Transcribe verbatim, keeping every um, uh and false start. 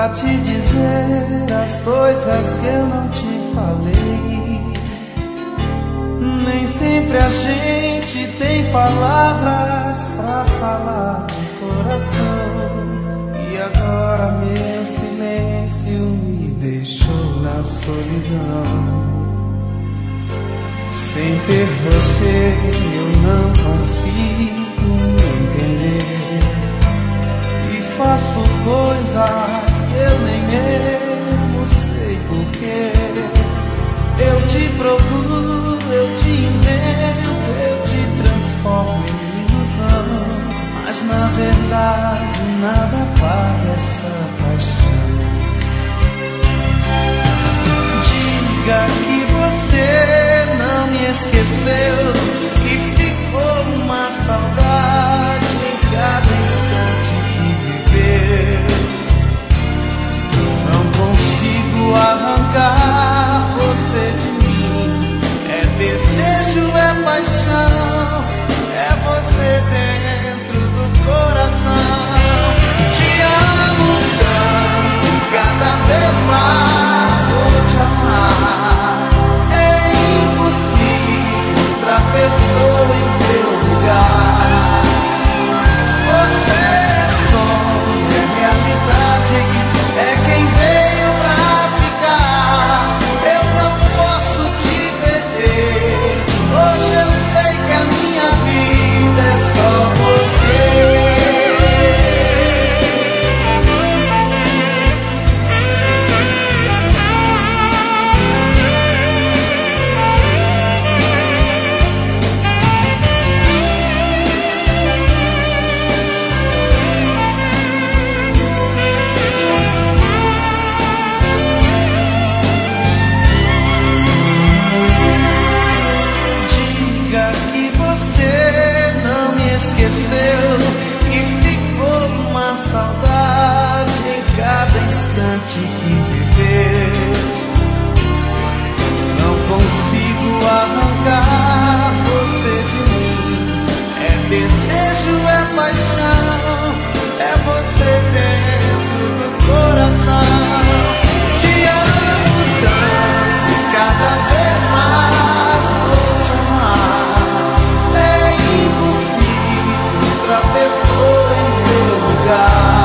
pra te dizer as coisas que eu não te falei. Nem sempre a gente tem palavras pra falar de coração. E agora meu silêncio me deixou na solidão. Sem ter você eu não consigo entender. E faço coisas que eu nem mesmo sei porquê. Eu te procuro, eu te invento, eu te transformo em ilusão. Mas na verdade nada apaga essa paixão. Diga que você não me esqueceu e ficou uma saudade em cada instante que viveu. Não consigo arrancar você de mim. É desejo, é paixão, é você dentro do coração. Te amo tanto, cada vez mais vou te amar. É impossível outra pessoa em teu lugar. Você é sonho, é realidade, é quem veio pra ficar. Eu não posso te perder. Hoje eu sei que a minha vida é só você. Diga que você não me esqueceu e ficou uma saudade em cada instante que viveu. Não consigo arrancar você de mim. É desejo, é paixão, é você dentro do coração. Te amo tanto, cada vez mais vou te amar. É impossível outra pessoa em teu lugar.